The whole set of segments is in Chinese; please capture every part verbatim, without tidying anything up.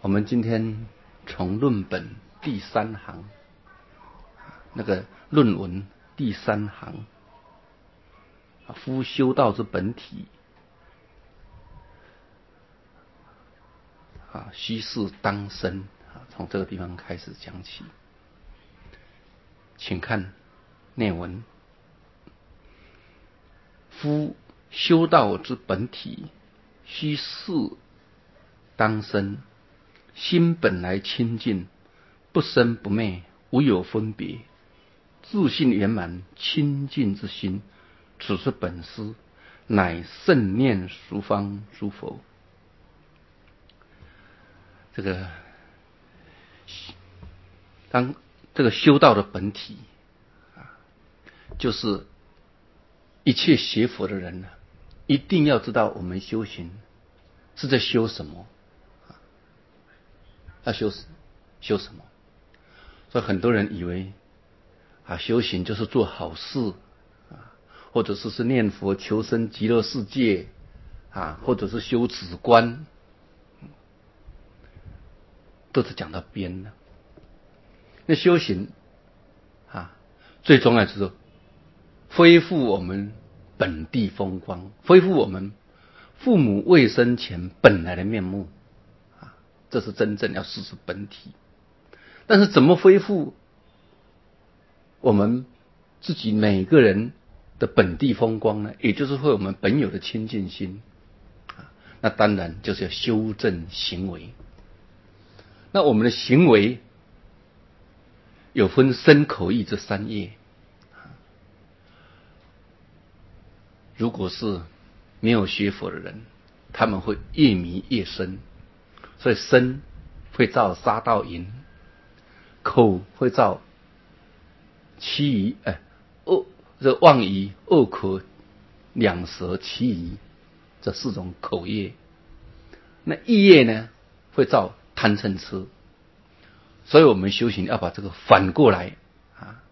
我们今天从论本第三行，那个论文第三行，夫修道之本体，啊，须是当生，啊，从这个地方开始讲起。请看内文：夫修道之本体，须是当生。心本来清净，不生不灭，无有分别，自性圆满清净之心，此是本师，乃圣念十方诸佛。这个当这个修道的本体啊，就是一切学佛的人呢，一定要知道我们修行是在修什么，要修修什么？所以很多人以为啊，修行就是做好事啊，或者是是念佛求生极乐世界啊，或者是修止观，都是讲到边了。那修行啊，最重要就是恢复我们本地风光，恢复我们父母未生前本来的面目。这是真正要实施本体。但是怎么恢复我们自己每个人的本地风光呢？也就是会我们本有的清净心，那当然就是要修正行为。那我们的行为有分身口意这三业，如果是没有学佛的人，他们会越迷越深。所以身会造杀盗淫，口会造欺疑，哎，恶这妄疑、恶口、两舌、欺疑这四种口业。那意业呢，会造贪嗔痴。所以我们修行要把这个反过来啊，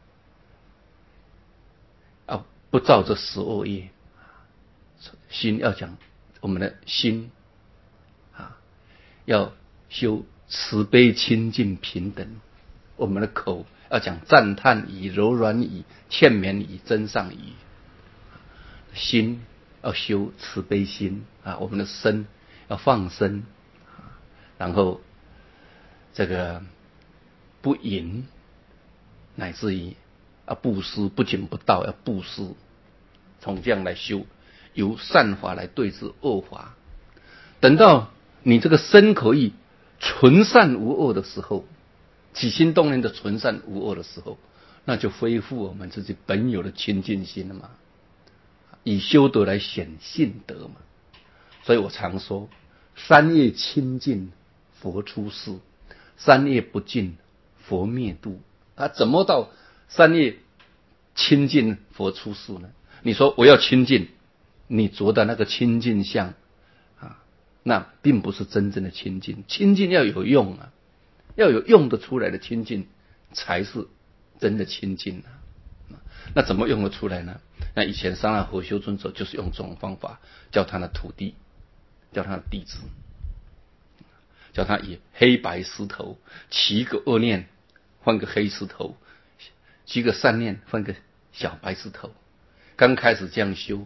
要不造这十恶业。心要讲我们的心啊，要修慈悲清净平等，我们的口要讲赞叹语、柔软语、劝勉语、真善语，心要修慈悲心啊，我们的身要放生，然后这个不淫，乃至于啊布施，不仅不道要布施，从这样来修，由善法来对治恶法。等到你这个身口意纯善无恶的时候，起心动念的纯善无恶的时候，那就恢复我们自己本有的清净心了嘛，以修德来显性德嘛。所以我常说，三业清净佛出世，三业不净佛灭度。啊，怎么到三业清净佛出世呢？你说我要清净，你着的那个清净相啊，那并不是真正的清净。清净要有用啊，要有用得出来的清净，才是真的清净啊。那怎么用得出来呢？那以前上来佛修尊者就是用这种方法，叫他的徒弟，叫他的弟子，叫他以黑白石头，七个恶念换个黑石头，七个善念换个小白石头。刚开始这样修，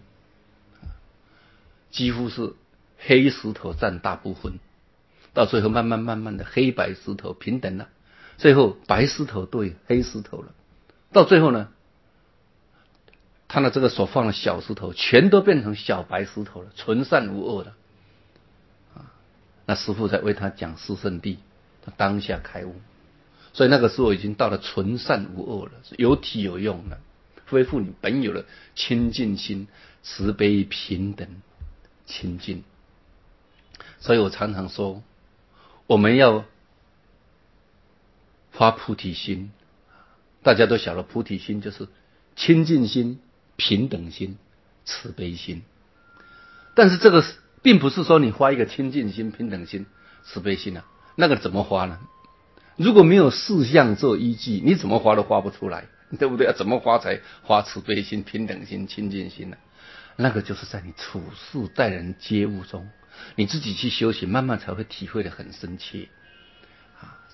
几乎是黑石头占大部分，到最后慢慢慢慢的黑白石头平等了，最后白石头对黑石头了，到最后呢，他的这个所放的小石头全都变成小白石头了，纯善无恶的。那师父才为他讲四圣谛，他当下开悟。所以那个时候已经到了纯善无恶了，有体有用了，恢复你本有的清净心，慈悲平等清净。所以我常常说，我们要发菩提心，大家都晓得菩提心就是清净心、平等心、慈悲心。但是这个并不是说你发一个清净心、平等心、慈悲心啊，那个怎么发呢？如果没有事项做依据，你怎么发都发不出来，对不对？怎么发才发慈悲心、平等心、清净心呢？那个就是在你处事待人接物中，你自己去修行，慢慢才会体会得很深切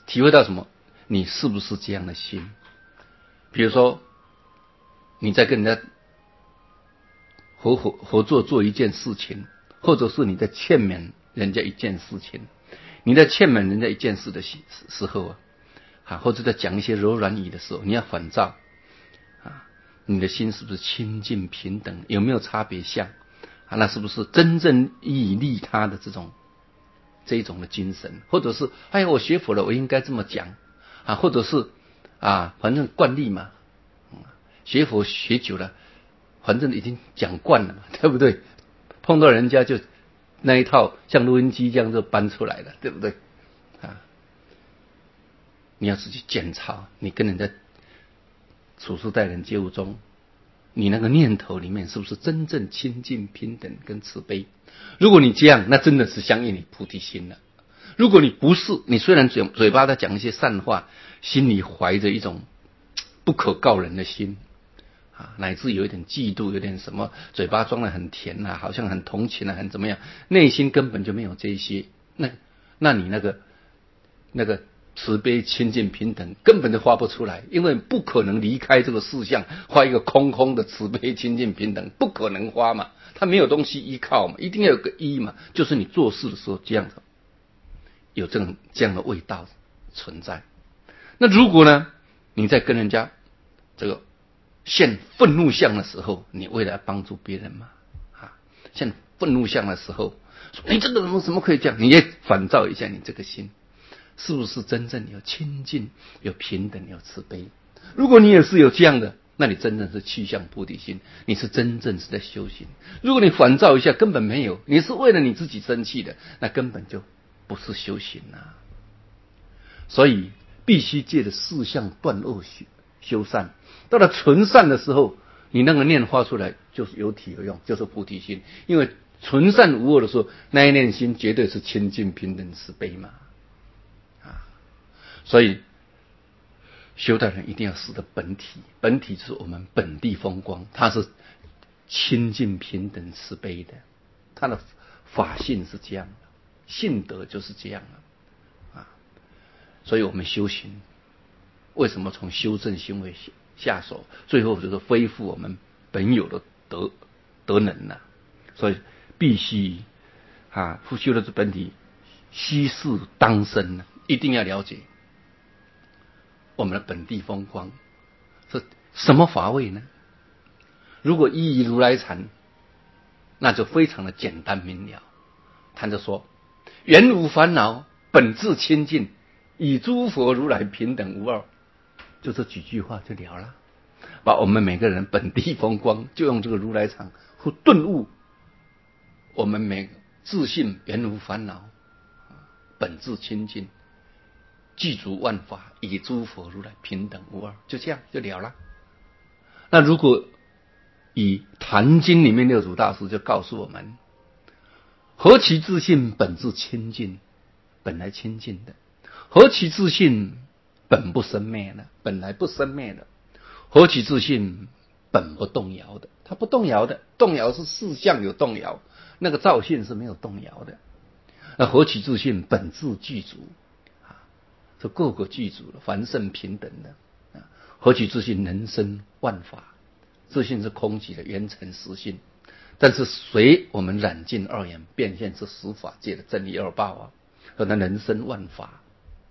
体会到什么？你是不是这样的心？比如说，你在跟人家合伙合作做一件事情，或者是你在劝勉人家一件事情，你在劝勉人家一件事的时候啊，啊，或者在讲一些柔软语的时候，你要反照啊，你的心是不是亲近平等？有没有差别相？啊，那是不是真正意义利他的这种这一种的精神？或者是哎呀，我学佛了，我应该这么讲啊，或者是啊，反正惯例嘛，学佛学久了，反正已经讲惯了嘛，对不对？碰到人家就那一套，像录音机这样就搬出来了，对不对？啊，你要自己检查，你跟人家处事待人接物中，你那个念头里面是不是真正亲近平等跟慈悲？如果你这样，那真的是相应你菩提心了。如果你不是，你虽然嘴嘴巴在讲一些善话，心里怀着一种不可告人的心啊，乃至有一点嫉妒，有点什么，嘴巴装得很甜啊，好像很同情啊，很怎么样，内心根本就没有这些，那那你那个那个慈悲亲近平等根本就发不出来，因为不可能离开这个事项，画一个空空的慈悲亲近平等，不可能花嘛，它没有东西依靠嘛，一定要有个依嘛，就是你做事的时候这样子，有这种这样的味道存在。那如果呢，你在跟人家这个现愤怒相的时候，你为了帮助别人嘛，啊，现愤怒相的时候，说你这个人怎么可以这样？你也反照一下你这个心，是不是真正有亲近、有平等、有慈悲？如果你也是有这样的，那你真正是趋向菩提心，你是真正是在修行。如果你反照一下，根本没有，你是为了你自己生气的，那根本就不是修行啊。所以必须借着四相断恶修修善，到了纯善的时候，你那个念发出来就是有体有用，就是菩提心。因为纯善无恶的时候，那一念心绝对是亲近平等慈悲嘛。啊，所以修道人一定要识得本体，本体是我们本地风光，它是亲近平等慈悲的，它的法性是这样的，性德就是这样的啊。所以我们修行为什么从修正行为下手，最后就是恢复我们本有的德德能呢、啊？所以必须啊，复修的这本体，息事当生呢，一定要了解我们的本地风光是什么法味呢？如果依如来禅，那就非常的简单明了。他就说：原无烦恼，本自清净，与诸佛如来平等无二。就这几句话就了了，把我们每个人本地风光，就用这个如来禅或顿悟，我们每自信原无烦恼，本自清净，具足万法，与诸佛如来平等无二，就这样就了了。那如果以《坛经》里面六祖大师就告诉我们：何其自信，本自清净，本来清净的；何其自信，本不生灭的，本来不生灭的；何其自信，本不动摇的，它不动摇的，动摇是事项有动摇，那个造性是没有动摇的。那何其自信，本自具足啊，这个个具足了，凡圣平等的啊。何其自信，能生万法，自信是空寂的圆成实性，但是随我们染尽二眼，变现是十法界的真理二报啊，和那人生万法。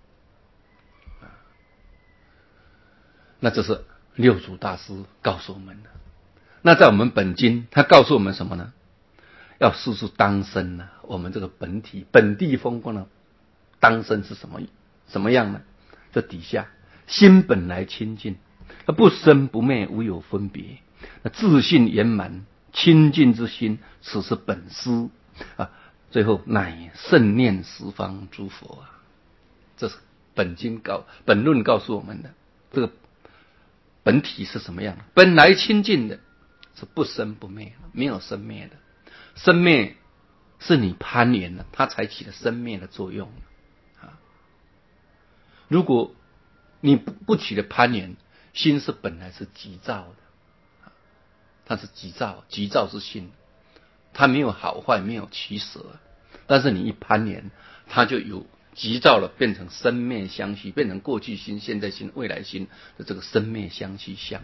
那这是六祖大师告诉我们的。那在我们本经，他告诉我们什么呢？要世事当生呢、啊，我们这个本体本地风光呢，当生是什么什么样呢？这底下心本来清净，不生不灭，无有分别，自信圆满，清净之心，此是本师啊。最后乃圣念十方诸佛啊，这是本经告本论告诉我们的。这个本体是什么样的？本来清净的，是不生不灭，没有生灭的。生灭是你攀缘了，它才起了生灭的作用啊。如果你不起了攀缘，心是本来是急躁的，它是急躁，急躁之心，它没有好坏，没有取舍。但是你一攀缘，它就有急躁了，变成生灭相续，变成过去心、现在心、未来心的这个生灭相续相。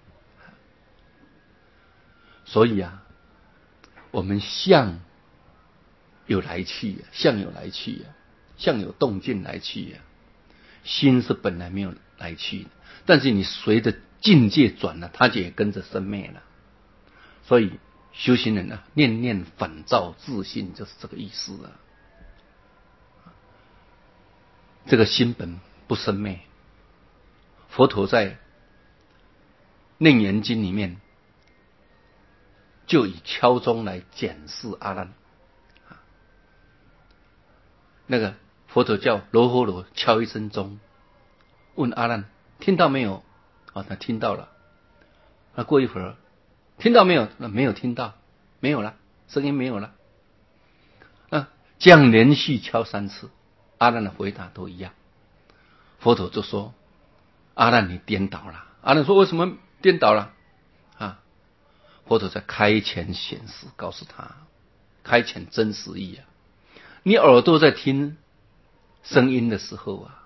所以啊，我们相有来去啊，相有来去啊，相有动静来去啊，心是本来没有来去的，但是你随着境界转了，它就也跟着生灭了。所以修行人啊，念念反照自信，就是这个意思啊。这个心本不生灭，佛陀在《楞严经》里面就以敲钟来检视阿难。那个佛陀叫罗睺罗敲一声钟，问阿难听到没有？啊，他听到了。那过一会儿听到没有？那没有听到，没有了，声音没有了。啊，这样连续敲三次，阿难的回答都一样。佛陀就说：“阿难，你颠倒了。”阿难说：“为什么颠倒了？”啊，佛陀在开前显示，告诉他开前真实义啊。你耳朵在听声音的时候啊，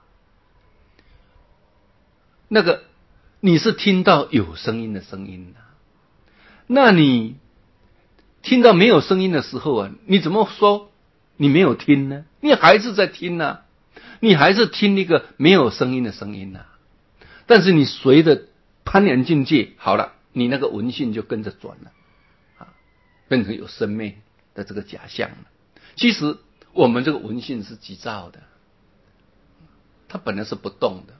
那个你是听到有声音的声音啊，那你听到没有声音的时候啊，你怎么说你没有听呢？你还是在听啊，你还是听一个没有声音的声音啊。但是你随着攀缘境界好了，你那个闻性就跟着转了啊，变成有生灭的这个假象了。其实我们这个闻性是急躁的，它本来是不动的，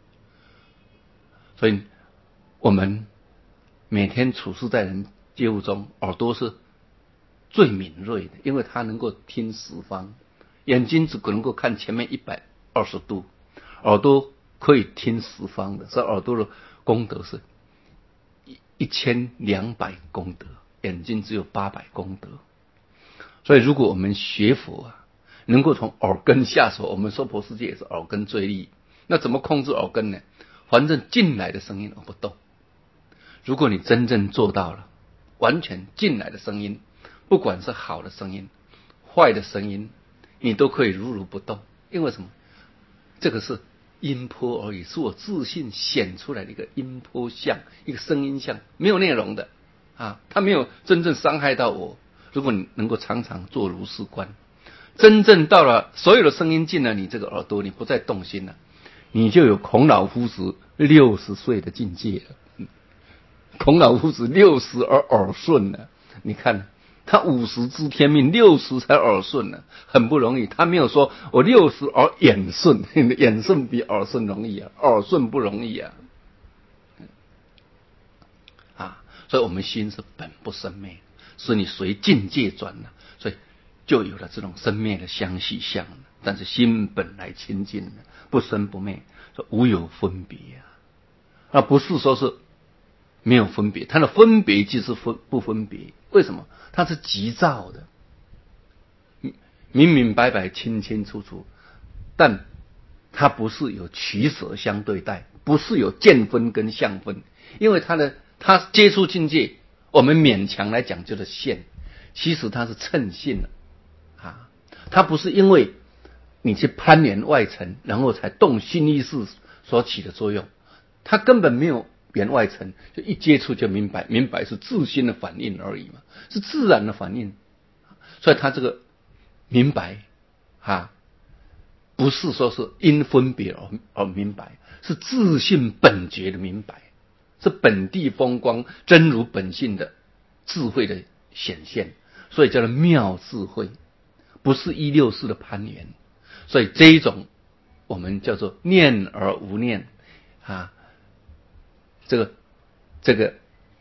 所以我们每天处事在人接物中，耳朵是最敏锐的，因为它能够听十方，眼睛只能够看前面一百二十度，耳朵可以听十方的，所以耳朵的功德是一千两百功德，眼睛只有八百功德。所以如果我们学佛啊，能够从耳根下手，我们娑婆世界也是耳根最利。那怎么控制耳根呢？反正进来的声音而不动。如果你真正做到了，完全进来的声音，不管是好的声音、坏的声音，你都可以如如不动。因为什么？这个是音波而已，是我自信显出来的一个音波相，一个声音相，没有内容的啊，它没有真正伤害到我。如果你能够常常做如是观，真正到了所有的声音进了你这个耳朵，你不再动心了，你就有孔老夫子六十岁的境界了。孔老夫子六十而耳顺了，你看他五十知天命，六十才耳顺了，很不容易。他没有说我六十而眼顺，眼顺比耳顺容易啊，耳顺不容易啊。啊，所以我们心是本不生灭，是你随境界转了，所以就有了这种生灭的相续相。但是心本来清净的，不生不灭，说无有分别啊。那不是说是没有分别，它的分别就是分不分别。为什么？它是急躁的，明明白白、清清楚楚，但它不是有取舍相对待，不是有见分跟相分，因为它的它接触境界，我们勉强来讲就是现，其实它是称性的啊，它不是因为你去攀缘外层，然后才动心意识所起的作用，它根本没有缘外层，就一接触就明白，明白是自心的反应而已嘛，是自然的反应。所以它这个明白啊，不是说是因分别而而明白，是自性本觉的明白，是本地风光真如本性的智慧的显现，所以叫做妙智慧，不是一六四的攀缘。所以这一种我们叫做念而无念啊，这个这个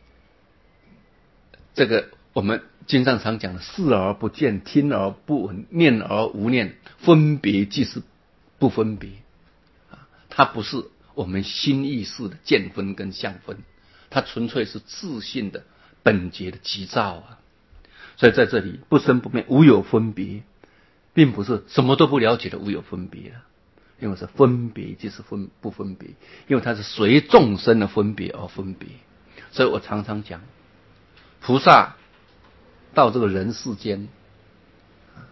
这个我们经上常讲的视而不见，听而不闻，念而无念，分别即是不分别啊，它不是我们心意识的见分跟相分，它纯粹是自性的本觉的急躁啊。所以在这里不生不灭，无有分别，并不是什么都不了解的无有分别了，因为是分别就是分不分别，因为它是随众生的分别而分别。所以我常常讲，菩萨到这个人世间，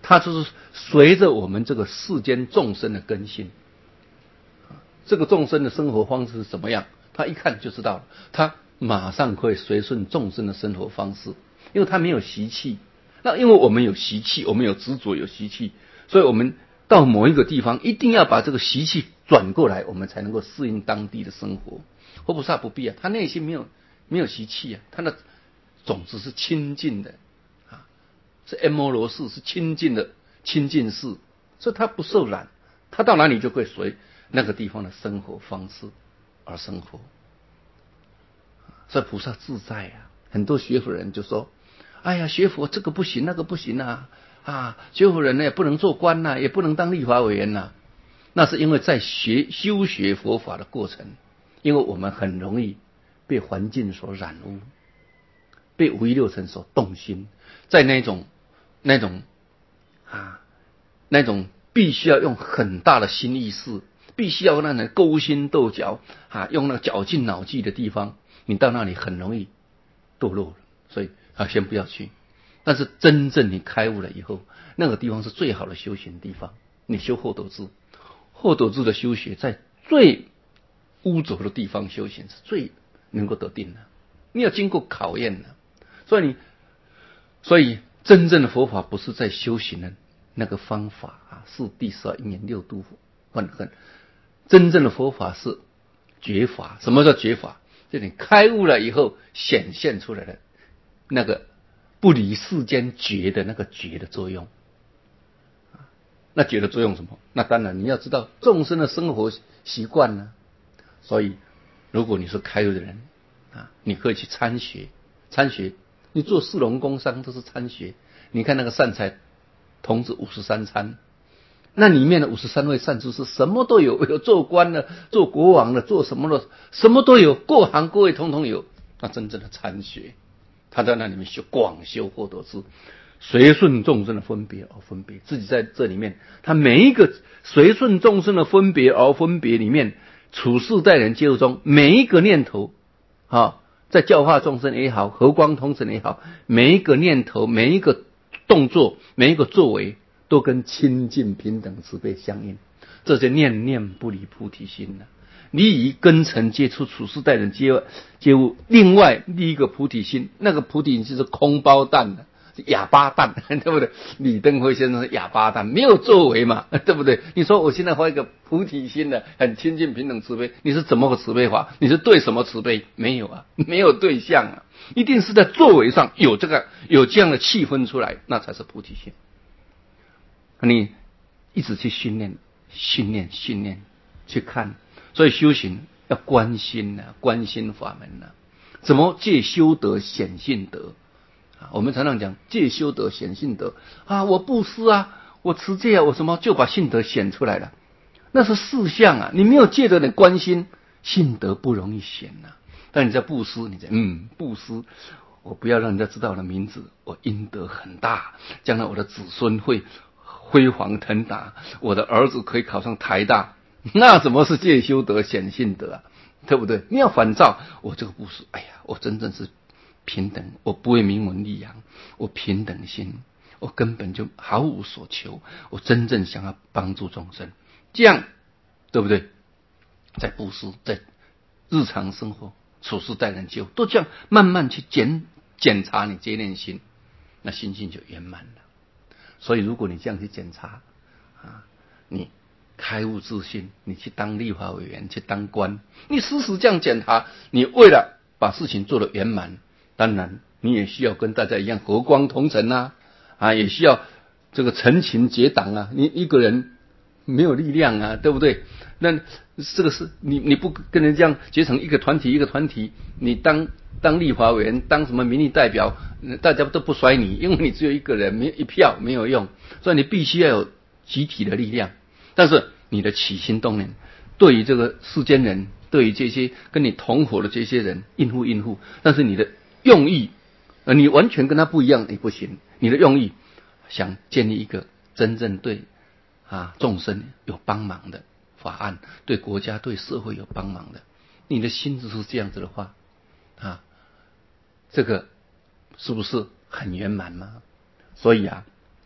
它就是随着我们这个世间众生的更新，这个众生的生活方式是怎么样，他一看就知道了，他马上会随顺众生的生活方式，因为他没有习气。那因为我们有习气，我们有执着，有习气，所以我们到某一个地方一定要把这个习气转过来，我们才能够适应当地的生活。佛菩萨不必啊，他内心没有没有习气啊，他的种子是清净的啊，是安摩罗氏，是清净的清净士，所以他不受染，他到哪里就会随那个地方的生活方式而生活。所以菩萨自在啊，很多学佛人就说：“哎呀，学佛这个不行，那个不行啊！啊，学佛人呢也不能做官呐、啊，也不能当立法委员呐、啊。”那是因为在学修学佛法的过程，因为我们很容易被环境所染污，被五欲六尘所动心，在那种那种啊那种必须要用很大的心意识，必须要让人勾心斗角啊，用那个绞尽脑汁的地方，你到那里很容易堕落了。所以啊，先不要去。但是真正你开悟了以后，那个地方是最好的修行地方。你修后斗智，后斗智的修学，在最污浊的地方修行是最能够得定的。你要经过考验的，所以你，所以真正的佛法不是在修行的那个方法啊，是第十二因缘六度分恨。真正的佛法是觉法。什么叫觉法？就你开悟了以后显现出来的那个不离世间觉的那个觉的作用。那觉的作用什么？那当然你要知道众生的生活习惯呢。所以如果你是开悟的人啊，你可以去参学，参学你做士农工商都是参学。你看那个善财童子五十三参，那里面的五十三位善知识什么都有，有做官的，做国王的，做什么的，什么都有，各行各业统统有。那真正的参学，他在那里面修广修或多智，随顺众生的分别而分别，自己在这里面，他每一个随顺众生的分别而分别里面，处事待人接物中，每一个念头啊，在教化众生也好，和光同尘也好，每一个念头，每一个动作，每一个作为，都跟清净平等慈悲相应。这些念念不离菩提心呢、啊。你以根尘接触，处事待人接接物，另外立一个菩提心，那个菩提心就是空包蛋的，哑巴蛋，对不对？李登辉先生是哑巴蛋，没有作为嘛，对不对？你说我现在发一个菩提心的，很亲近平等慈悲，你是怎么个慈悲法？你是对什么慈悲？没有啊，没有对象啊，一定是在作为上有这个有这样的气氛出来，那才是菩提心。你一直去训练、训练、训练，去看。所以修行要观心啊，观心法门啊，怎么借修德显信德啊？我们常常讲借修德显信德啊，我布施啊，我持戒啊，我什么就把信德显出来了，那是事相啊。你没有借着你观心，信德不容易显啊。但你在布施，你在嗯布施，我不要让人家知道我的名字，我阴德很大，将来我的子孙会辉煌腾达，我的儿子可以考上台大。那什么是借修德显信德啊？对不对？你要反照我这个布施，哎呀，我真正是平等，我不为名闻利养，我平等心，我根本就毫无所求，我真正想要帮助众生，这样对不对？在布施，在日常生活处事待人接物，都这样慢慢去检检查你这念心，那心性就圆满了。所以如果你这样去检查啊，你开悟自信，你去当立法委员，去当官，你时时这样检查，你为了把事情做得圆满，当然你也需要跟大家一样和光同尘啊，啊，也需要这个成群结党啊。你一个人没有力量啊，对不对？那这个是你你不跟人这样结成一个团体一个团体，你当当立法委员，当什么民意代表，大家都不甩你，因为你只有一个人，没一票没有用，所以你必须要有集体的力量。但是你的起心动念，对于这个世间人，对于这些跟你同伙的这些人应付应付，但是你的用意，呃，你完全跟他不一样，你不行。你的用意想建立一个真正对啊众生有帮忙的法案，对国家对社会有帮忙的，你的心智是这样子的话啊，这个是不是很圆满吗？所以啊，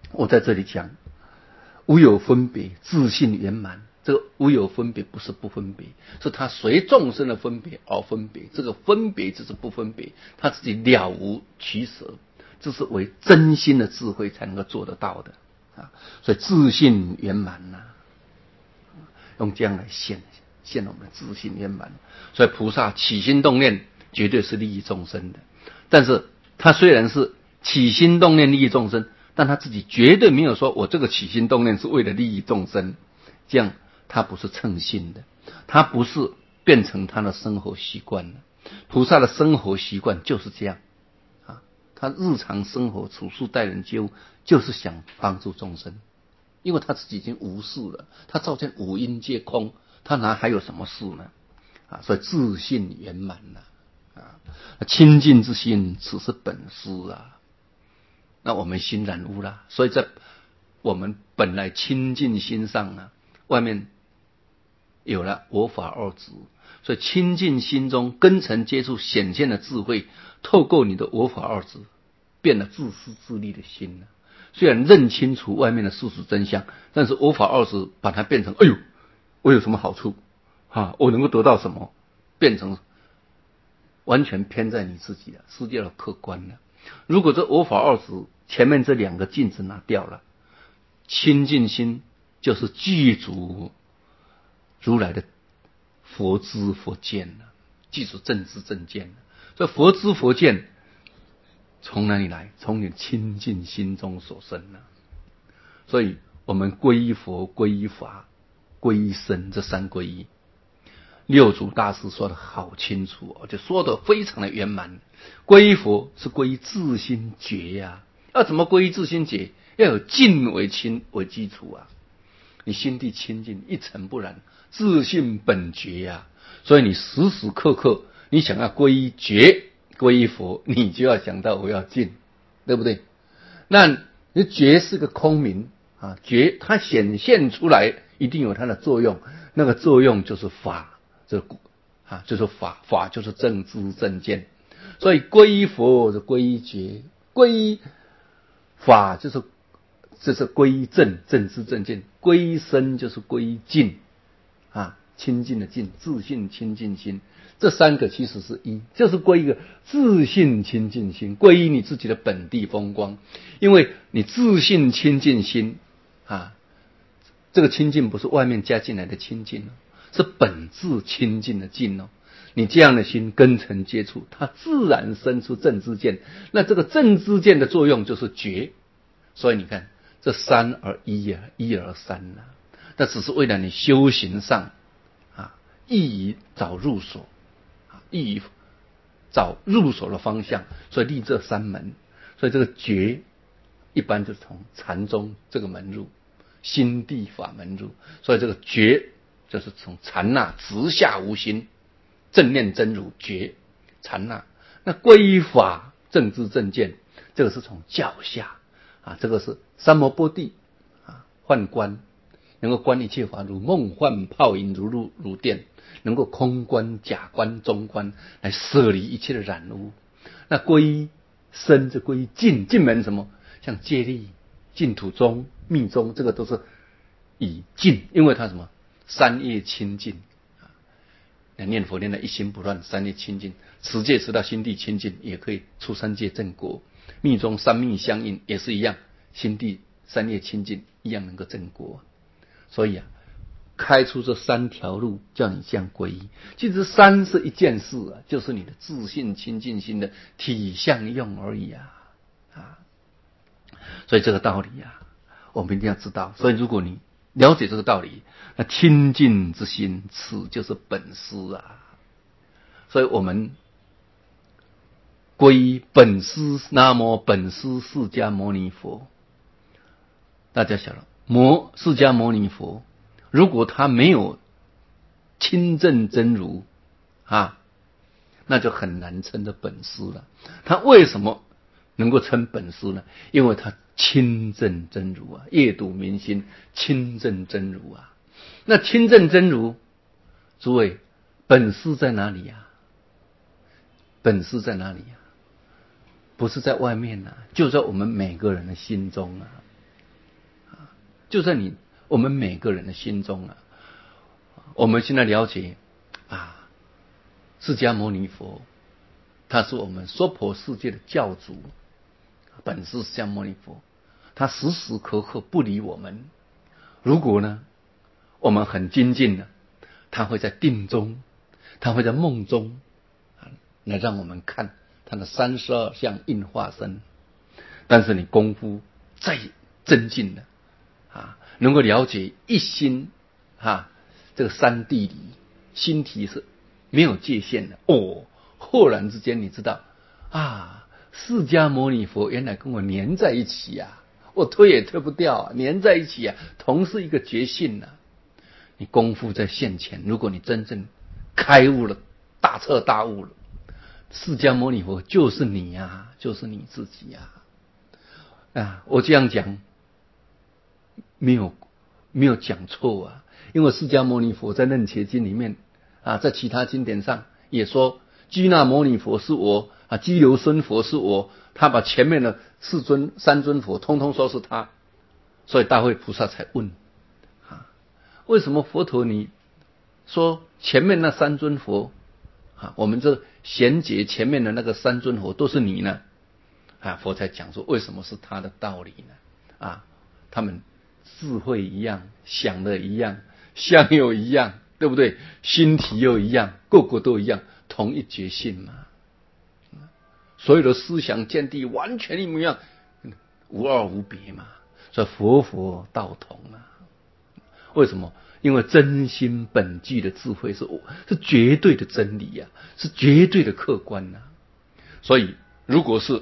我在这里讲无有分别，自性圆满。这个无有分别不是不分别，是他随众生的分别而分别，这个分别就是不分别，他自己了无取舍，这是为真心的智慧才能够做得到的啊！所以自性圆满呐、啊，用这样来现现我们的自性圆满。所以菩萨起心动念绝对是利益众生的，但是他虽然是起心动念利益众生，但他自己绝对没有说我这个起心动念是为了利益众生，这样他不是称心的，他不是变成他的生活习惯了。菩萨的生活习惯就是这样啊，他日常生活处事待人接物就是想帮助众生，因为他自己已经无事了，他照见五阴皆空，他哪还有什么事呢？啊，所以自性圆满了啊，清净之心，此是本师啊。那我们心染污了，所以在我们本来清净心上啊，外面有了我法二执，所以清净心中根尘接触显现的智慧，透过你的我法二执，变了自私自利的心了。虽然认清楚外面的事实真相，但是我法二执把它变成，哎呦，我有什么好处啊？我能够得到什么？变成完全偏在你自己了，失掉了客观了。如果这我法二执前面这两个镜子拿掉了，清净心就是具足如来的佛知佛见了，具足正知正见了。这佛知佛见从哪里来？从你清净心中所生了。所以我们皈依佛、皈依法、皈依僧，这三皈依，六祖大师说的好清楚，而且说的非常的圆满。皈依佛是皈依自心觉呀、啊，要怎么皈依自心觉？要有净为清为基础啊。你心地清净，一尘不染，自性本觉呀、啊。所以你时时刻刻，你想要皈依觉、皈依佛，你就要想到我要净，对不对？那你觉是个空名啊，觉它显现出来一定有它的作用，那个作用就是法，这啊就是法，法就是正知正见。所以皈依佛是皈依觉，皈依法就是这是皈依正，正知正见；皈依僧就是皈依净啊，清净的净，自性清净心。这三个其实是一，就是皈依一个自性清净心，皈依你自己的本地风光。因为你自性清净心啊，这个清净不是外面加进来的清净哦，是本质清净的净哦。你这样的心根尘接触，它自然生出正知见。那这个正知见的作用就是觉。所以你看，这三而一啊，一而三啊，那只是为了你修行上啊，易于找入手啊，易于找入手的方向，所以立这三门。所以这个觉一般就是从禅宗这个门入，心地法门入，所以这个觉就是从禅那直下无心，正念真如觉禅那。那皈依法正知正见，这个是从教下啊，这个是三摩波地啊，幻观能够观一切法如梦幻泡影，如露如电，能够空观假观中观，来舍离一切的染污。那皈依僧就皈依净，净门什么？像戒律、净土宗、密宗，这个都是以净，因为它什么？三业清净啊，念佛念得一心不乱，三业清净，持戒持到心地清净，也可以出三界正果。密宗三密相应，也是一样，心地三业清净，一样能够正果。所以啊，开出这三条路，叫你这样皈依。其实三是一件事啊，就是你的自性清净心的体相用而已啊啊！所以这个道理啊，我们一定要知道。所以如果你了解这个道理，那清净之心，此就是本师啊。所以我们皈依本师，南无本师释迦牟尼佛。大家晓得，摩释迦牟尼佛，如果他没有清正真如啊，那就很难称的本师了。他为什么能够称本师呢？因为他清正真如啊，夜睹明心，清正真如啊。那清正真如，诸位，本师在哪里呀、啊？本师在哪里呀、啊？不是在外面啊，就在我们每个人的心中啊。 就在你我们每个人的心中啊。我们现在了解啊，释迦牟尼佛，他是我们娑婆世界的教主，本是释迦牟尼佛，他时时刻刻不离我们。如果呢，我们很精进的，他会在定中，他会在梦中来让我们看他的三十二相应化身。但是你功夫再增进了啊，能够了解一心啊，这个三谛里心体是没有界限的哦。豁然之间，你知道啊，释迦牟尼佛原来跟我粘在一起啊，我推也推不掉啊，粘在一起啊，同是一个觉性啊。你功夫在现前，如果你真正开悟了，大彻大悟了，释迦牟尼佛就是你啊，就是你自己啊。啊，我这样讲没有没有讲错啊，因为释迦牟尼佛在楞伽经里面啊，在其他经典上也说，居那牟尼佛是我啊，居留孙佛是我，他把前面的四尊三尊佛通通说是他，所以大慧菩萨才问啊，为什么佛陀你说前面那三尊佛啊，我们这贤劫前面的那个三尊佛都是你呢？啊，佛才讲说为什么是他的道理呢？啊，他们智慧一样，想的一样，相又一样，对不对？心体又一样，个个都一样，同一觉性嘛。所有的思想见地完全一模一样，无二无别嘛。所以佛佛道同啊。为什么？因为真心本具的智慧是是绝对的真理啊，是绝对的客观啊。所以如果是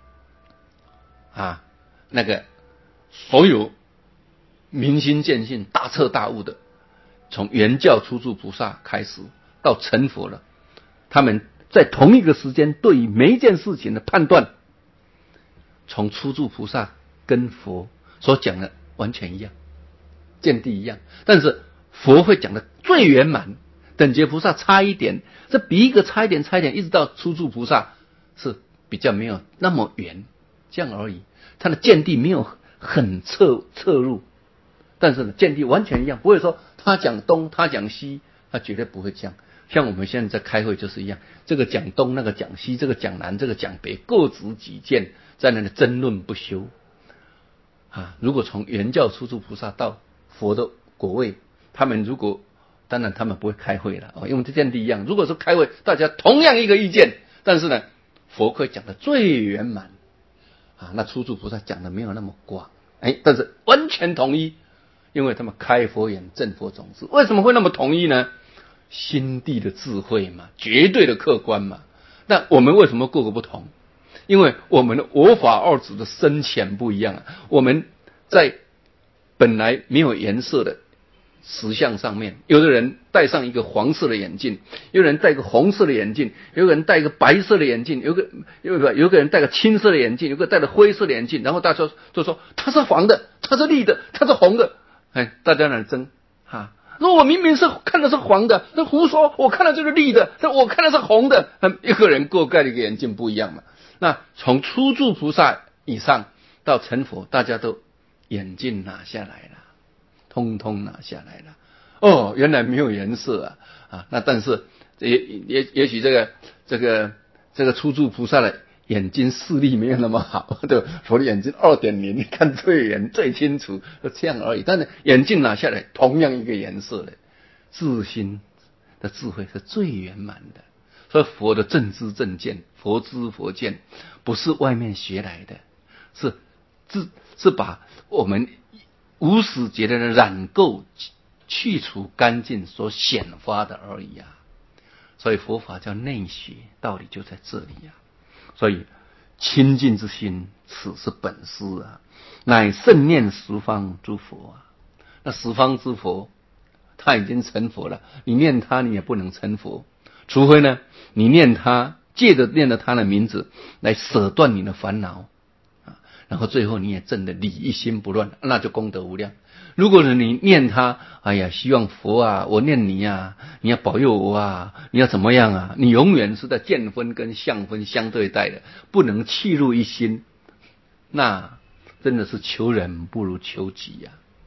啊，那个所有明心见性、大彻大悟的，从原教初住菩萨开始到成佛了，他们在同一个时间对于每一件事情的判断，从初住菩萨跟佛所讲的完全一样，见地一样，但是佛会讲的最圆满，等觉菩萨差一点，这比一个差一点差一点，一直到初住菩萨是比较没有那么圆，这样而已。他的见地没有很侧侧入，但是呢，见地完全一样，不会说他讲东，他讲西，他绝对不会这样。像我们现在在开会就是一样，这个讲东，那个讲西，这个讲南，这个讲北，各执己见，在那里争论不休啊！如果从原教初住菩萨到佛的果位，他们如果当然他们不会开会了，因为这见地一样。如果说开会，大家同样一个意见，但是呢，佛会讲的最圆满。啊，那初住菩萨讲的没有那么广，哎，但是完全统一，因为他们开佛眼，证佛种子。为什么会那么统一呢？心地的智慧嘛，绝对的客观嘛。那我们为什么各个不同？因为我们的我法二执的深浅不一样啊。我们在本来没有颜色的实相上面，有的人戴上一个黄色的眼镜，有人戴个红色的眼镜，有个人戴一个白色的眼镜，有个有个有个人戴个青色的眼镜，有个戴个灰色的眼镜，然后大家就说它是黄的，它是绿的，它是红的，哎，大家来争哈。说我明明是看的是黄的，那胡说，我看的就是绿的，那我看的是红的，一个人各盖的一个眼镜不一样嘛。那从初住菩萨以上到成佛，大家都眼镜拿下来了。通通拿下来了，哦，原来没有颜色啊啊！那但是也也也许这个这个这个初住菩萨的眼睛视力没有那么好，对吧？佛的眼睛 二点零 看最远最清楚，就这样而已。但是眼镜拿下来，同样一个颜色的自心的智慧是最圆满的。所以佛的正知正见，佛知佛见，不是外面学来的，是是是把我们无始劫的染垢去除干净所显发的而已啊。所以佛法叫内学，道理就在这里啊。所以清净之心，此是本师啊，乃圣念十方诸佛啊。那十方之佛他已经成佛了，你念他你也不能成佛，除非呢你念他，借着念了他的名字来舍断你的烦恼，然后最后你也证得理一心不乱，那就功德无量。如果你念他，哎呀，希望佛啊，我念你啊，你要保佑我啊，你要怎么样啊，你永远是在见分跟相分相对待的，不能契入一心，那真的是求人不如求己啊。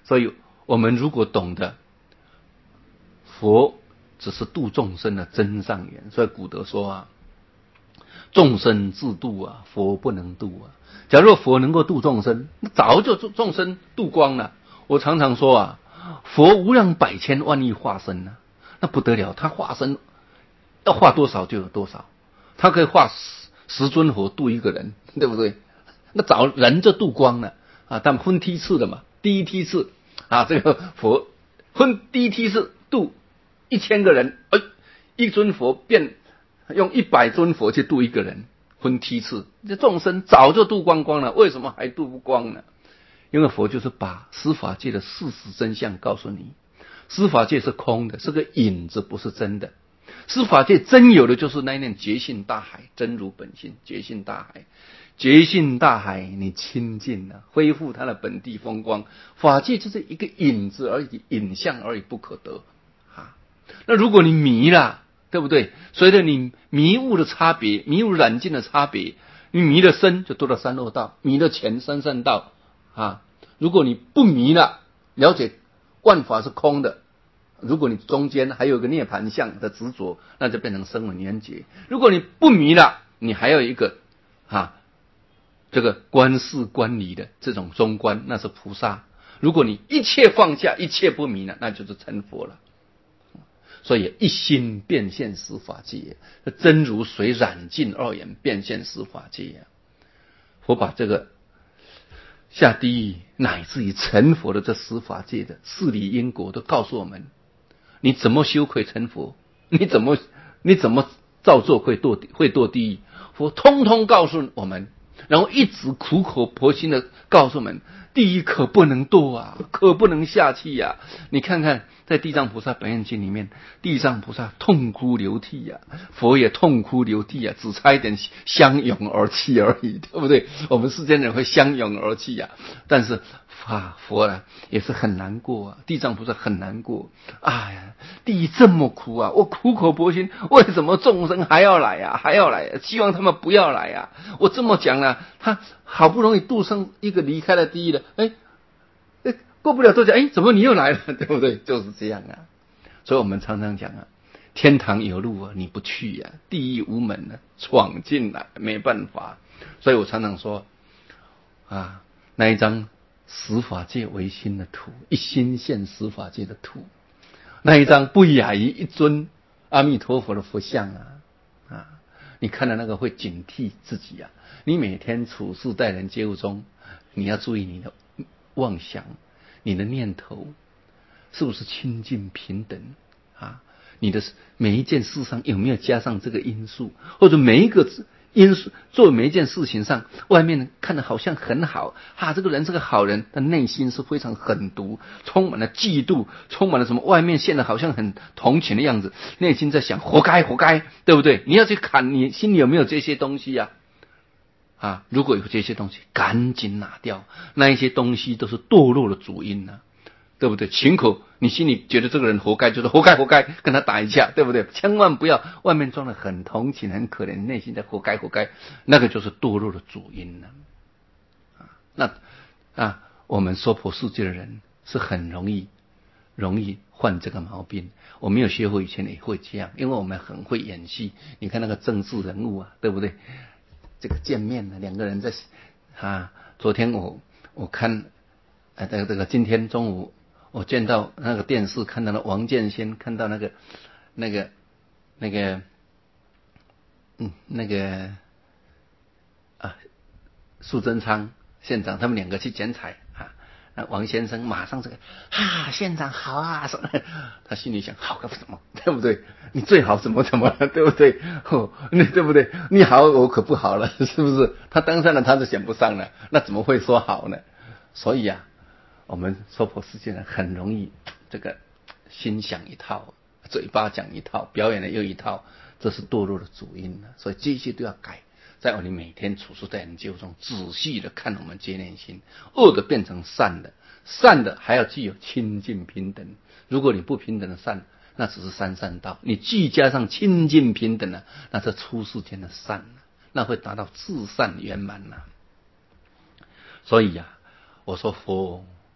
所以我们如果懂得佛只是度众生的真上缘，所以古德说啊，众生自度啊，佛不能度啊。假如佛能够度众生，早就众生度光了。我常常说啊，佛无量百千万亿化身啊，那不得了，他化身要化多少就有多少，他可以化十十尊佛度一个人，对不对？那早人就度光了啊，但分梯次的嘛，第一梯次啊，这个佛分第一梯次度一千个人，哎，一尊佛变用一百尊佛去度一个人，分梯次，这众生早就度光光了，为什么还度不光呢？因为佛就是把司法界的事实真相告诉你，司法界是空的，是个影子，不是真的。司法界真有的就是那一念觉性大海，真如本性，觉性大海，觉性大海，你清净了，恢复它的本地风光。法界就是一个影子而已，影像而已，不可得啊。那如果你迷了，对不对？随着你迷悟的差别，迷悟染净的差别，你迷了身就堕到三恶道，迷了前三善道啊。如果你不迷了，了解万法是空的，如果你中间还有一个涅槃相的执着，那就变成声闻缘觉。如果你不迷了，你还有一个啊，这个观事观理的这种中观，那是菩萨。如果你一切放下，一切不迷了，那就是成佛了。所以一心变现十法界，真如水染净二眼变现十法界。佛把这个下地狱乃至于成佛的这十法界的事理因果都告诉我们，你怎么修可以成佛，你怎么你怎么造作会堕会堕地狱，佛通通告诉我们，然后一直苦口婆心的告诉我们，地狱可不能堕啊，可不能下去呀、啊！你看看在地藏菩萨本愿经里面，地藏菩萨痛哭流涕呀、啊，佛也痛哭流涕呀、啊，只差一点相拥而泣而已，对不对？我们世间人会相拥而泣呀、啊，但是啊，佛啊也是很难过啊，地藏菩萨很难过。哎呀，地狱这么苦啊，我苦口婆心，为什么众生还要来呀、啊？还要来呀、啊？希望他们不要来呀、啊！我这么讲了、啊，他好不容易度生一个离开了地狱了，哎哎，过不了多久，哎，怎么你又来了？对不对？就是这样啊。所以我们常常讲啊，天堂有路啊，你不去呀、啊；地狱无门啊，闯进来没办法。所以我常常说啊，那一张十法界唯心的图，一心现十法界的图，那一张不亚于一尊阿弥陀佛的佛像啊啊！你看到那个会警惕自己啊。你每天处事待人接物中，你要注意你的妄想，你的念头是不是清净平等啊？你的每一件事上有没有加上这个因素，或者每一个因素做每一件事情上，外面看得好像很好啊，这个人是个好人，但内心是非常狠毒，充满了嫉妒，充满了什么？外面现在好像很同情的样子，内心在想活该活该，对不对？你要去看你心里有没有这些东西呀、啊？啊，如果有这些东西，赶紧拿掉，那一些东西都是堕落的主因呢、啊。对不对？秦口，你心里觉得这个人活该，就是活该活该，跟他打一架，对不对？千万不要外面装得很同情、很可怜，内心在活该活该，那个就是堕落的主因了。啊，那啊，我们娑婆世界的人是很容易容易患这个毛病。我没有学会以前也会这样，因为我们很会演戏。你看那个政治人物啊，对不对？这个见面呢，两个人在啊，昨天我我看，呃，这个这个今天中午。我见到那个电视，看到了王建先，看到那个、那个、那个，嗯，那个啊，苏贞昌县长，他们两个去剪彩啊。那王先生马上这个啊，县长好啊，什么？他心里想，好个什么，对不对？你最好怎么怎么了，对不对？哦，你对不对？你好，我可不好了，是不是？他当上了，他就选不上了，那怎么会说好呢？所以啊。我们娑婆世界人很容易这个心想一套，嘴巴讲一套，表演的又一套，这是堕落的主因了。所以这些都要改，在我们每天处事待人接物中，仔细的看我们接念心，恶的变成善的，善的还要具有清净平等。如果你不平等的善，那只是三善道；你既加上清净平等呢，那这出世间的善，那会达到至善圆满了。所以呀、啊，我说佛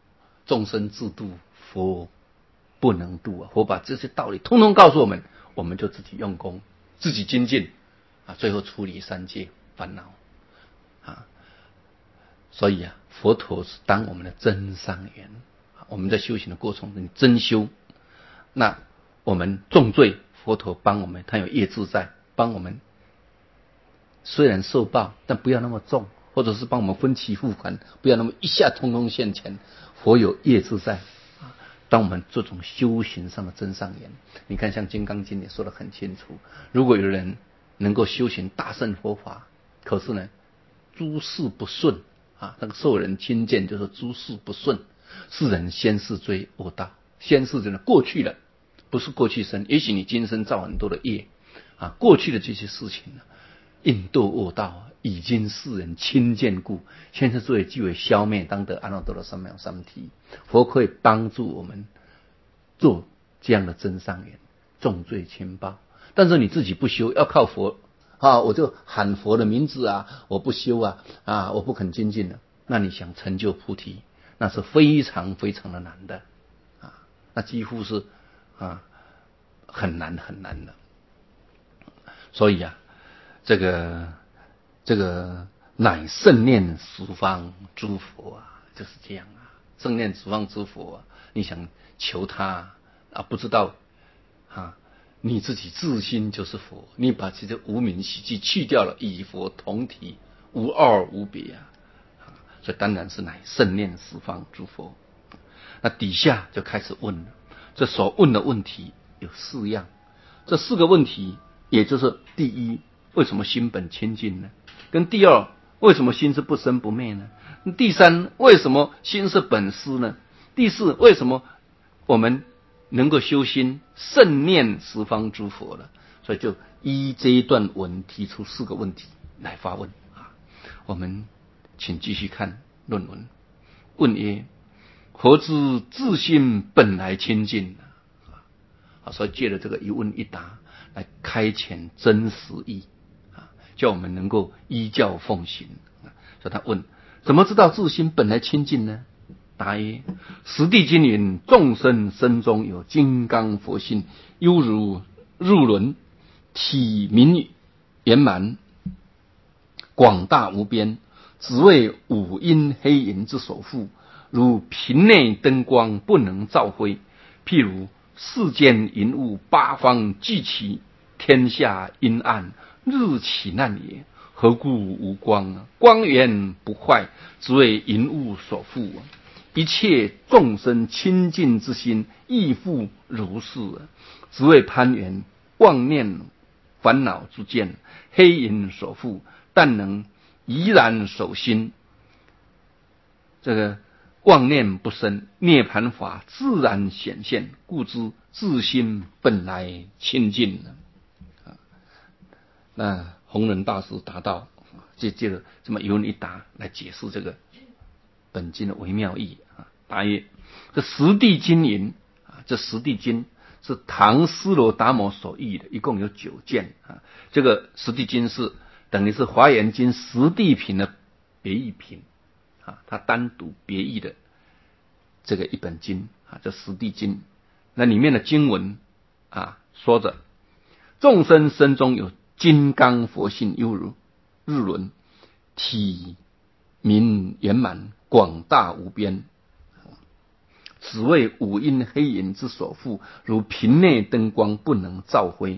众生自度，佛不能度啊！佛把这些道理通通告诉我们，我们就自己用功，自己精进啊，最后处理三界烦恼啊。所以啊，佛陀是当我们的真上缘。我们在修行的过程中真修，那我们重罪，佛陀帮我们，他有业自在，帮我们虽然受报，但不要那么重，或者是帮我们分期付款，不要那么一下通通现钱。佛有业自在，当我们这种修行上的真上缘。你看像《金刚经》也说得很清楚，如果有人能够修行大乘佛法，可是呢诸事不顺啊，那个受人轻贱就是诸事不顺，世人先世追恶道，先世真的过去了，不是过去生，也许你今生造很多的业啊，过去的这些事情呢，应堕恶道，已经世人轻贱故，先世罪即为消灭，当得阿耨多罗三藐三菩提。佛可以帮助我们做这样的真上缘，重罪轻报。但是你自己不修，要靠佛啊，我就喊佛的名字啊，我不修啊啊，我不肯精进了，那你想成就菩提，那是非常非常的难的啊，那几乎是啊很难很难的。所以啊，这个这个乃圣念十方诸佛啊，就是这样啊，圣念十方诸佛啊，你想求他啊，不知道啊，你自己自心就是佛，你把这些无名习气去掉了，与佛同体，无二无别啊，所以当然是乃圣念十方诸佛。那底下就开始问了，这所问的问题有四样，这四个问题，也就是第一，为什么心本清净呢？跟第二，为什么心是不生不灭呢？第三，为什么心是本师呢？第四，为什么我们能够修心圣念十方诸佛了？所以就依这一段文提出四个问题来发问啊。我们请继续看论文。问曰：何知自心本来清净啊？所以借着这个一问一答来开浅真实义啊，叫我们能够依教奉行啊。所以他问：怎么知道自心本来清净呢？答曰：十地经云，众生身中有金刚佛性，犹如入轮，体明圆满，广大无边，只为五阴黑银之所缚，如瓶内灯光不能照辉。譬如世间云雾八方聚齐，天下阴暗，日起难也。何故无光？光源不坏，只为云雾所缚。一切众生清净之心亦复如是，只为攀缘妄念烦恼之见，黑影所缚，但能怡然守心，这个妄念不生，涅盘法自然显现，故知自心本来清净了。那弘忍大师答道，就借着这么一问一答来解释这个本经的微妙意啊。答曰：这十地经云啊，这十地经是唐斯罗达摩所译的，一共有九卷啊。这个十地经是等于是华严经十地品的别译品啊，它单独别译的这个一本经啊，这十地经。那里面的经文啊，说着众生身中有金刚佛性，犹如日轮，体明圆满，广大无边，只为五阴黑影之所缚，如瓶内灯光不能照辉。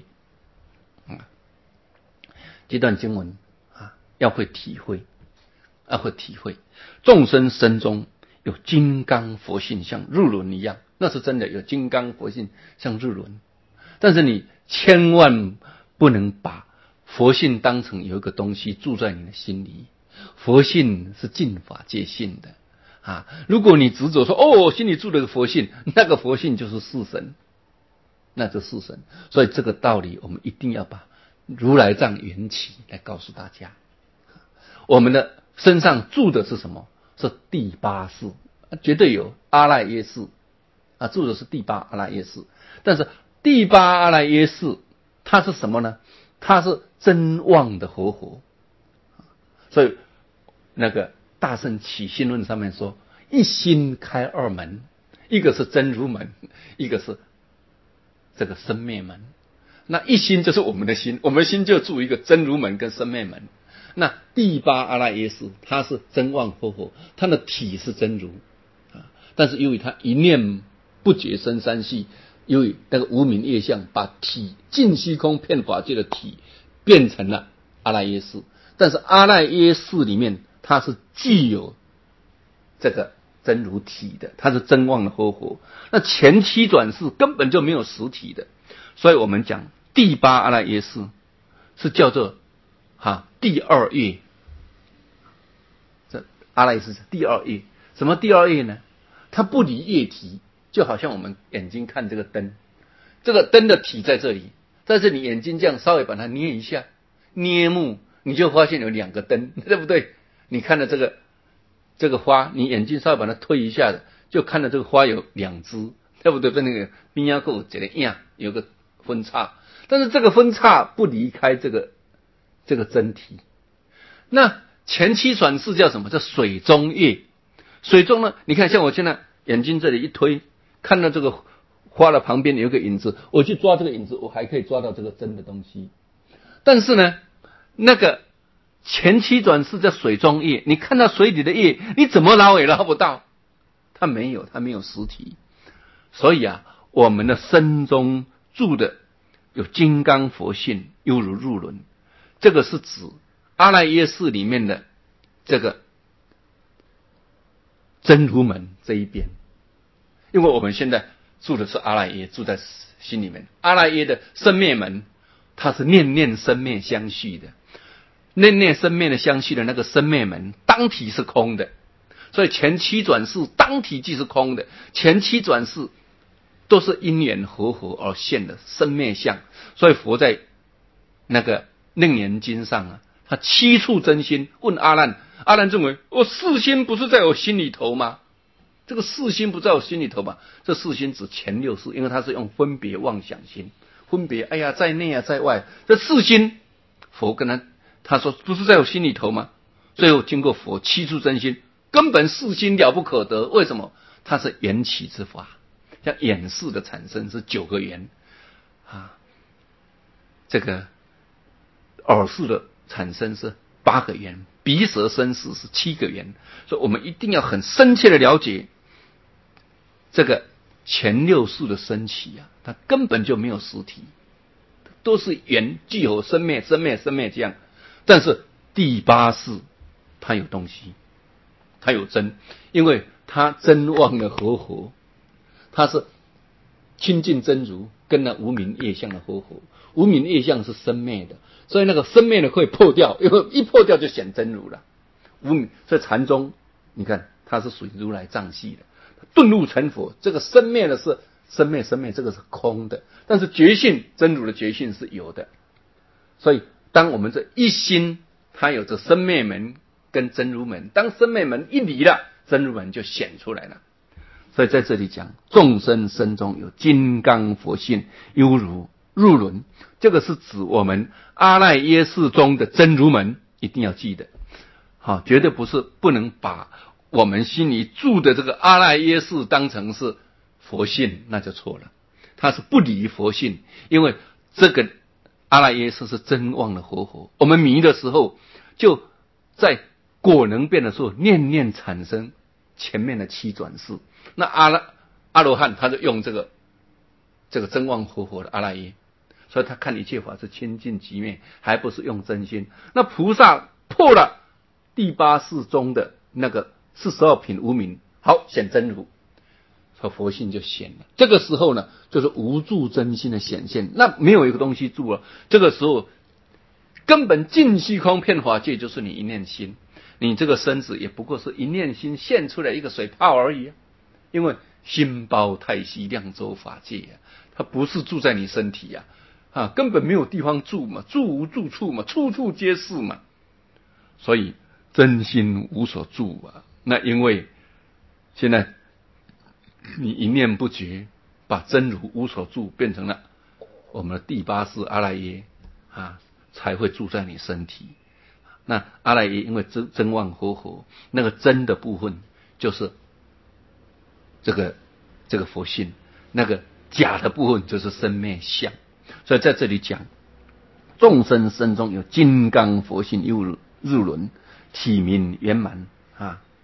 这段经文啊，要会体会，要会体会，众生身中有金刚佛性，像日轮一样，那是真的有金刚佛性像日轮。但是你千万不能把佛性当成有一个东西住在你的心里，佛性是尽法界性的啊！如果你执着说哦，心里住了个佛性，那个佛性就是是神，那就是神。所以这个道理我们一定要把如来藏缘起来告诉大家。我们的身上住的是什么？是第八识，绝对有阿赖耶识啊，住的是第八阿赖耶识。但是第八阿赖耶识它是什么呢？它是真妄的活佛。所以那个大乘起信论上面说， 一心开二门，一个是真如门，一个是这个生灭门。那一心就是我们的心，我们的心就住一个真如门跟生灭门。那第八阿赖耶识，它是真妄佛佛，它的体是真如啊，但是由于它一念不觉生三系，由于那个无明业相把体尽虚空遍法界的体变成了阿赖耶识，但是阿赖耶识里面它是具有这个真如体的，它是真妄的佛佛。那前七转世根本就没有实体的，所以我们讲第八阿赖耶识是叫做哈第二业，这阿赖耶识是第二业。什么第二业呢？它不离业体，就好像我们眼睛看这个灯，这个灯的体在这里，但是你眼睛这样稍微把它捏一下，捏目，你就发现有两个灯，对不对？你看到这个这个花，你眼睛稍微把它推一下的，就看到这个花有两只，对不对？跟那个边上有一个影，有个分叉，但是这个分叉不离开这个这个真体。那前七转世叫什么？叫水中业。水中呢，你看像我现在眼睛这里一推，看到这个花的旁边有一个影子，我去抓这个影子，我还可以抓到这个真的东西。但是呢，那个前七转世叫水中业，你看到水里的业，你怎么捞也捞不到，它没有，它没有实体。所以啊，我们的身中住的有金刚佛性，犹如入轮，这个是指阿赖耶识里面的这个真如门这一边。因为我们现在住的是阿赖耶，住在心里面。阿赖耶的生灭门，它是念念生灭相续的，念念生灭的相续的那个生灭门，当体是空的，所以前七转世当体即是空的，前七转世都是因缘合合而现的生灭相。所以佛在那个楞严经上啊，他七处真心问阿难，阿难认为我四心不是在我心里头吗？这个四心不在我心里头吧？这四心指前六识，因为它是用分别妄想心，分别哎呀在内啊在外，这四心佛跟他他说不是在我心里头吗？最后经过佛七处真心，根本四心了不可得。为什么？它是缘起之法，像眼识的产生是九个缘啊，这个耳识的产生是八个缘，鼻舌身识是七个缘。所以我们一定要很深切的了解这个前六识的升起啊，它根本就没有实体，都是缘具有生灭生灭生灭这样。但是第八识它有东西，它有真，因为它真妄的合合，它是清净真如跟那无明业相的合合。无明业相是生灭的，所以那个生灭的会破掉，因为一破掉就显真如了。无明，所以禅宗你看它是属于如来藏系的，顿入成佛，这个生灭的是生灭生灭，这个是空的，但是觉性真如的觉性是有的。所以当我们这一心，它有着生灭门跟真如门，当生灭门一离了，真如门就显出来了。所以在这里讲众生身中有金刚佛性，犹如入轮，这个是指我们阿赖耶识中的真如门，一定要记得好，绝对不是不能把我们心里住的这个阿赖耶识当成是佛性，那就错了。它是不离佛性，因为这个阿赖耶识是真妄的活佛。我们迷的时候，就在果能变的时候，念念产生前面的七转世。那阿拉阿罗汉他就用这个这个真妄活佛的阿赖耶，所以他看一切法是清净寂灭，还不是用真心。那菩萨破了第八识中的那个四十二品无明，好显真如，所以佛性就显了。这个时候呢，就是无住真心的显现，那没有一个东西住了。这个时候根本尽虚空遍法界就是你一念心，你这个身子也不过是一念心现出来一个水泡而已啊。因为心包太虚，量周法界啊，它不是住在你身体呀、啊，啊，根本没有地方住嘛，住无住处嘛，处处皆是嘛。所以真心无所住啊。那因为现在你一念不觉，把真如无所住变成了我们的第八识阿赖耶啊，才会住在你身体。那阿赖耶因为真真妄合合，那个真的部分就是这个这个佛性，那个假的部分就是生灭相。所以在这里讲，众生身中有金刚佛性入入轮，体明圆满啊。